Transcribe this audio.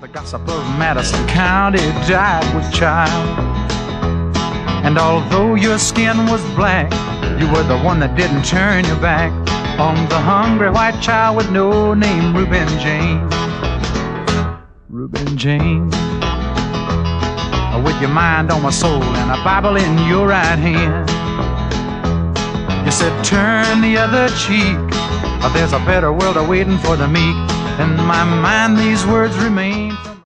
The gossip of Madison County died with child. And although your skin was black, you were the one that didn't turn your back on the hungry white child with no name, Reuben James. Reuben James. With your mind on my soul and a Bible in your right hand, you said turn the other cheek, there's a better world awaiting for the meek. In my mind these words remain.